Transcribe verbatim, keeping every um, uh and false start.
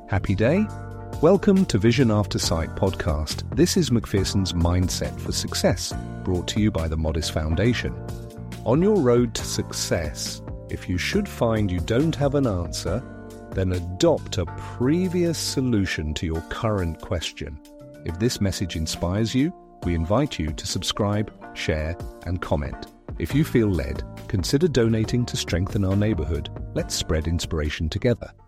Happy day? Welcome to Vision After Sight podcast. This is Macpherson's Mindset for Success, brought to you by the Modest Foundation. On your road to success, if you should find you don't have an answer, then adopt a previous solution to your current question. If this message inspires you, we invite you to subscribe, share, and comment. If you feel led, consider donating to strengthen our neighborhood. Let's spread inspiration together.